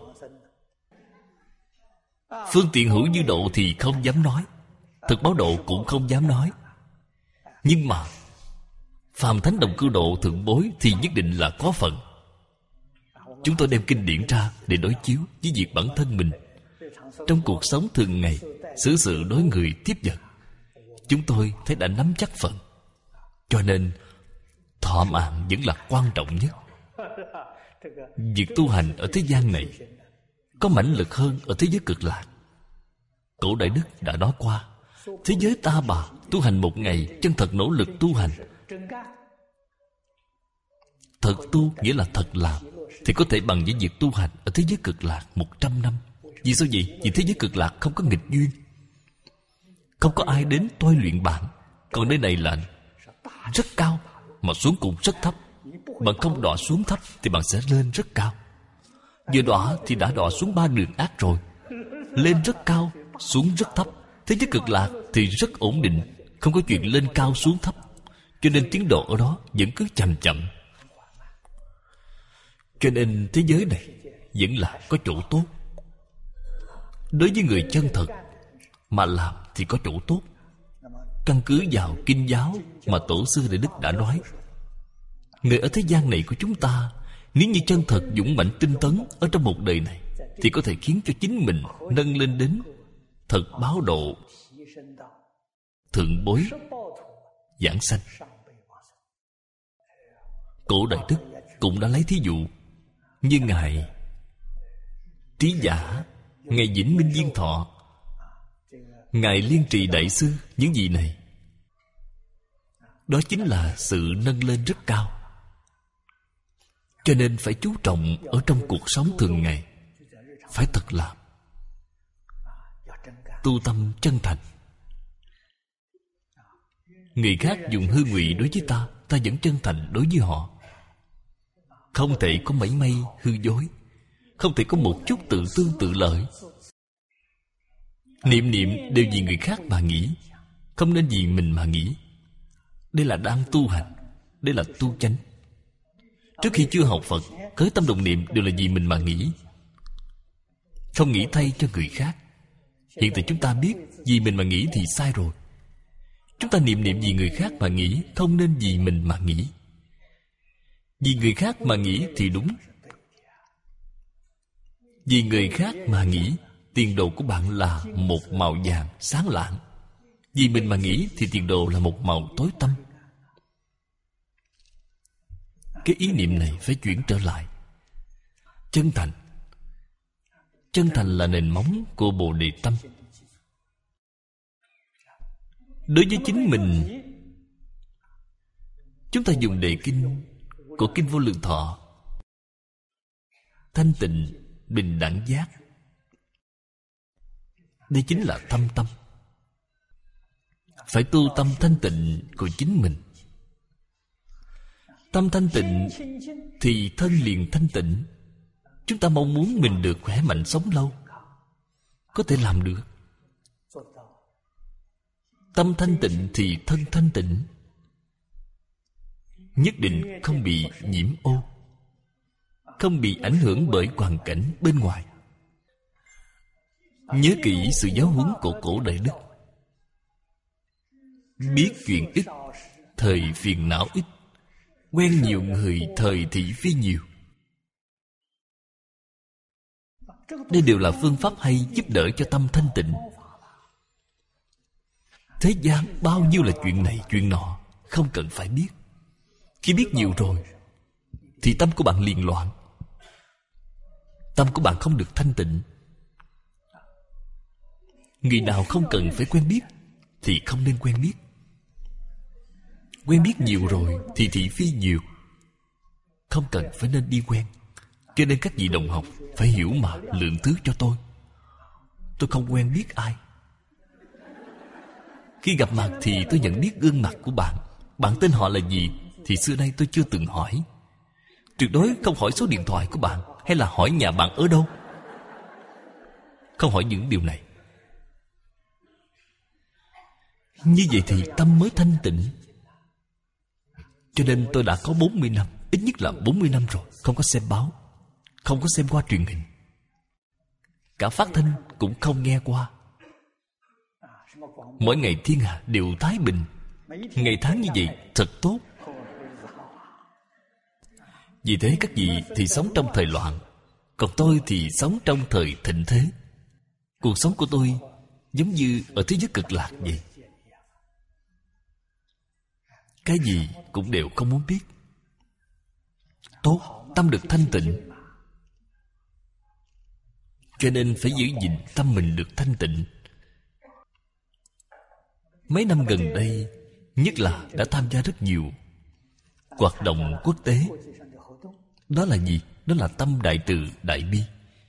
Phương tiện hữu dư độ thì không dám nói, thực báo độ cũng không dám nói. Nhưng mà phàm thánh đồng cư độ thượng bối thì nhất định là có phần. Chúng tôi đem kinh điển ra để đối chiếu với việc bản thân mình. Trong cuộc sống thường ngày, xử sự đối người tiếp vật, chúng tôi thấy đã nắm chắc phần. Cho nên thọ mạng vẫn là quan trọng nhất. Việc tu hành ở thế gian này có mãnh lực hơn ở thế giới cực lạc. Cổ Đại Đức đã nói qua, thế giới ta bà tu hành một ngày, chân thật nỗ lực tu hành. Thật tu nghĩa là thật làm, thì có thể bằng với việc tu hành ở thế giới cực lạc 100 năm. Vì sao vậy? Vì thế giới cực lạc không có nghịch duyên, không có ai đến tôi luyện bạn. Còn nơi này là rất cao, mà xuống cũng rất thấp. Bạn không đọa xuống thấp thì bạn sẽ lên rất cao. Vừa đọa thì đã đọa xuống 3 đường ác rồi. Lên rất cao, xuống rất thấp. Thế giới cực lạc thì rất ổn định, không có chuyện lên cao xuống thấp. Cho nên tiến độ ở đó vẫn cứ chậm chậm. Cho nên thế giới này vẫn là có chỗ tốt. Đối với người chân thật mà làm thì có chỗ tốt. Căn cứ vào kinh giáo mà Tổ sư Đại Đức đã nói, người ở thế gian này của chúng ta, nếu như chân thật dũng mãnh tinh tấn ở trong một đời này, thì có thể khiến cho chính mình nâng lên đến thật báo độ thượng bối giảng sanh. Cổ Đại Đức cũng đã lấy thí dụ như ngài Trí Giả, ngài Vĩnh Minh Viên Thọ, Ngài Liên Trì Đại Sư, những gì này, đó chính là sự nâng lên rất cao. Cho nên phải chú trọng ở trong cuộc sống thường ngày. Phải thật làm, tu tâm chân thành. Người khác dùng hư ngụy đối với ta, ta vẫn chân thành đối với họ. Không thể có mảy may hư dối, không thể có một chút tự tương tự lợi. Niệm niệm đều vì người khác mà nghĩ, không nên vì mình mà nghĩ. Đây là đang tu hành, đây là tu chánh. Trước khi chưa học Phật, khởi tâm động niệm đều là vì mình mà nghĩ, không nghĩ thay cho người khác. Hiện tại chúng ta biết vì mình mà nghĩ thì sai rồi. Chúng ta niệm niệm vì người khác mà nghĩ, không nên vì mình mà nghĩ. Vì người khác mà nghĩ thì đúng. Vì người khác mà nghĩ, tiền đồ của bạn là một màu vàng sáng lạng. Vì mình mà nghĩ thì tiền đồ là một màu tối tăm. Cái ý niệm này phải chuyển trở lại. Chân thành. Chân thành là nền móng của Bồ Đề Tâm. Đối với chính mình, chúng ta dùng đề kinh của Kinh Vô Lượng Thọ: thanh tịnh, bình đẳng giác. Đây chính là thâm tâm. Phải tu tâm thanh tịnh của chính mình. Tâm thanh tịnh thì thân liền thanh tịnh. Chúng ta mong muốn mình được khỏe mạnh sống lâu, có thể làm được. Tâm thanh tịnh thì thân thanh tịnh, nhất định không bị nhiễm ô, không bị ảnh hưởng bởi hoàn cảnh bên ngoài. Nhớ kỹ sự giáo huấn của cổ Đại Đức: biết chuyện ít, thời phiền não ít. Quen nhiều người, thời thị phi nhiều. Đây đều là phương pháp hay giúp đỡ cho tâm thanh tịnh. Thế gian bao nhiêu là chuyện này chuyện nọ, không cần phải biết. Khi biết nhiều rồi thì tâm của bạn liền loạn. Tâm của bạn không được thanh tịnh. Người nào không cần phải quen biết thì không nên quen biết. Quen biết nhiều rồi thì thị phi nhiều, không cần phải nên đi quen. Cho nên các vị đồng học phải hiểu mà lượng thứ cho tôi. Tôi không quen biết ai. Khi gặp mặt thì tôi nhận biết gương mặt của bạn. Bạn tên họ là gì thì xưa nay tôi chưa từng hỏi. Tuyệt đối không hỏi số điện thoại của bạn, hay là hỏi nhà bạn ở đâu. Không hỏi những điều này. Như vậy thì tâm mới thanh tịnh. Cho nên tôi đã có 40 năm, ít nhất là 40 năm rồi, không có xem báo, không có xem qua truyền hình, cả phát thanh cũng không nghe qua. Mỗi ngày thiên hạ đều thái bình. Ngày tháng như vậy thật tốt. Vì thế các vị thì sống trong thời loạn, còn tôi thì sống trong thời thịnh thế. Cuộc sống của tôi giống như ở thế giới cực lạc vậy. Cái gì cũng đều không muốn biết. Tốt, tâm được thanh tịnh. Cho nên phải giữ gìn tâm mình được thanh tịnh. Mấy năm gần đây, nhất là đã tham gia rất nhiều hoạt động quốc tế. Đó là gì? Đó là tâm đại từ đại bi.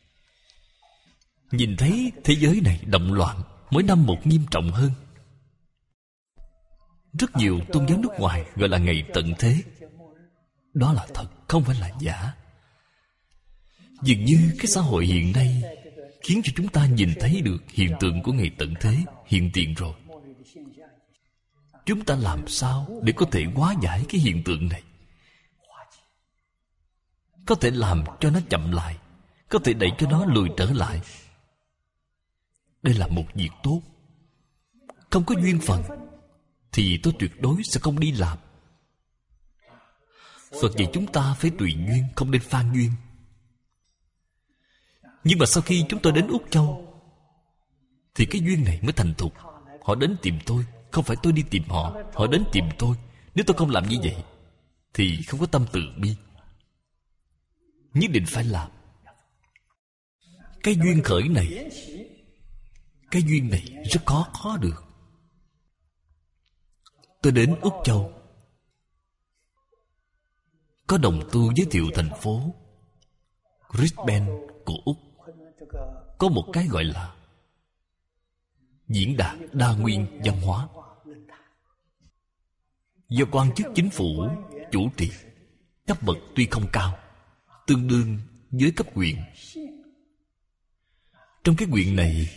Nhìn thấy thế giới này động loạn, mỗi năm một nghiêm trọng hơn. Rất nhiều tôn giáo nước ngoài gọi là ngày tận thế. Đó là thật, không phải là giả. Dường như cái xã hội hiện nay khiến cho chúng ta nhìn thấy được hiện tượng của ngày tận thế hiện tiền rồi. Chúng ta làm sao để có thể hóa giải cái hiện tượng này? Có thể làm cho nó chậm lại, có thể đẩy cho nó lùi trở lại. Đây là một việc tốt. Không có duyên phận thì tôi tuyệt đối sẽ không đi làm. Phật dạy chúng ta phải tùy duyên, không nên phan duyên. Nhưng mà sau khi chúng tôi đến Úc Châu thì cái duyên này mới thành thục. Họ đến tìm tôi, không phải tôi đi tìm họ. Họ đến tìm tôi. Nếu tôi không làm như vậy thì không có tâm từ bi. Nhất định phải làm. Cái duyên khởi này Cái duyên này rất khó có được. Tôi đến Úc Châu, có đồng tu giới thiệu thành phố Brisbane của Úc có một cái gọi là diễn đàn đa nguyên văn hóa, do quan chức chính phủ chủ trì. Cấp bậc tuy không cao, tương đương với cấp huyện. Trong cái huyện này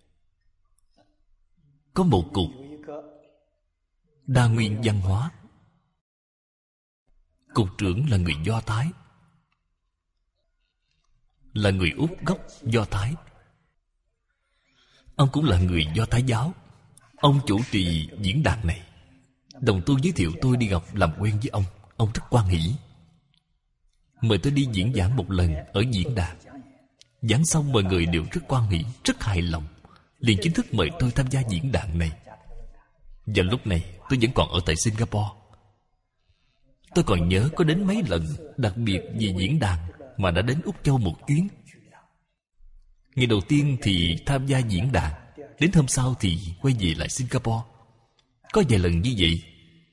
có một cục đa nguyên văn hóa. Cục trưởng là người Do Thái, là người Úc gốc Do Thái. Ông cũng là người Do Thái giáo. Ông chủ trì diễn đàn này. Đồng tu giới thiệu tôi đi gặp làm quen với ông. Ông rất hoan hỷ, mời tôi đi diễn giảng một lần ở diễn đàn. Giảng xong mọi người đều rất hoan hỷ, rất hài lòng, liền chính thức mời tôi tham gia diễn đàn này. Và lúc này tôi vẫn còn ở tại Singapore. Tôi còn nhớ có đến mấy lần đặc biệt vì diễn đàn mà đã đến Úc Châu một chuyến. Ngày đầu tiên thì tham gia diễn đàn, đến hôm sau thì quay về lại Singapore. Có vài lần như vậy.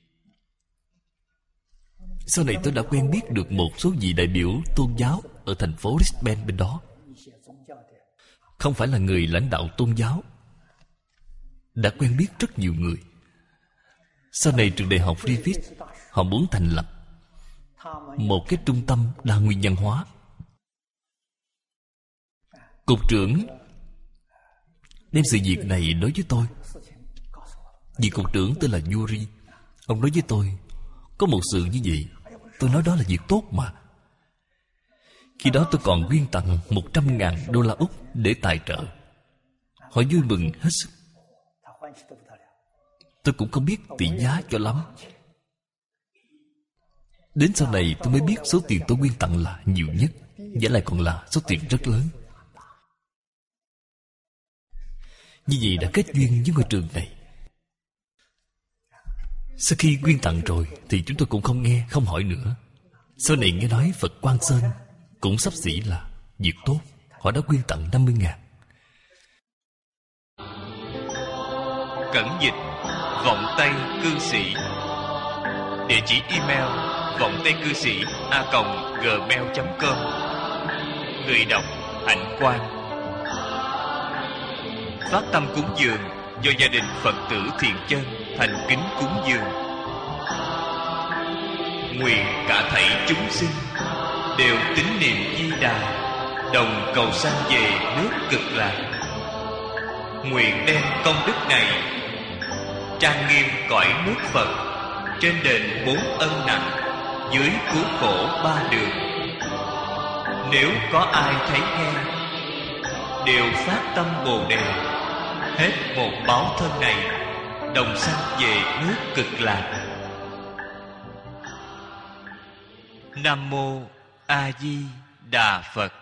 Sau này tôi đã quen biết được một số vị đại biểu tôn giáo ở thành phố Brisbane bên đó. Không phải là người lãnh đạo tôn giáo, đã quen biết rất nhiều người. Sau này trường đại học Griffith họ muốn thành lập một cái trung tâm đa nguyên văn hóa. Cục trưởng đem sự việc này nói với tôi. Vị cục trưởng tên là Yuri. Ông nói với tôi, có một sự như vậy. Tôi nói đó là việc tốt mà. Khi đó tôi còn quyên tặng 100.000 đô la Úc để tài trợ. Họ vui mừng hết sức. Tôi cũng không biết tỷ giá cho lắm. Đến sau này tôi mới biết số tiền tôi quyên tặng là nhiều nhất, và lại còn là số tiền rất lớn. Như vậy đã kết duyên với ngôi trường này. Sau khi quyên tặng rồi thì chúng tôi cũng không nghe, không hỏi nữa. Sau này nghe nói Phật Quang Sơn cũng sắp xỉ là việc tốt. Họ đã quyên tặng 50.000. Cẩn dịch Vọng Tây Cư Sĩ. Địa chỉ email vongtaicư sĩ@gmail.com. Người đọc Hạnh Quang. Phát tâm cúng dường do gia đình Phật tử Thiện Chân thành kính cúng dường. Nguyện cả thảy chúng sinh đều tín niệm Di Đà, đồng cầu sanh về nước Cực Lạc. Nguyện đem công đức này trang nghiêm cõi nước Phật, trên đền 4 ân nặng, dưới cứu khổ 3 đường. Nếu có ai thấy nghe, đều phát tâm Bồ Đề, hết một báo thân này, đồng sanh về nước Cực Lạc. Nam Mô A Di Đà Phật.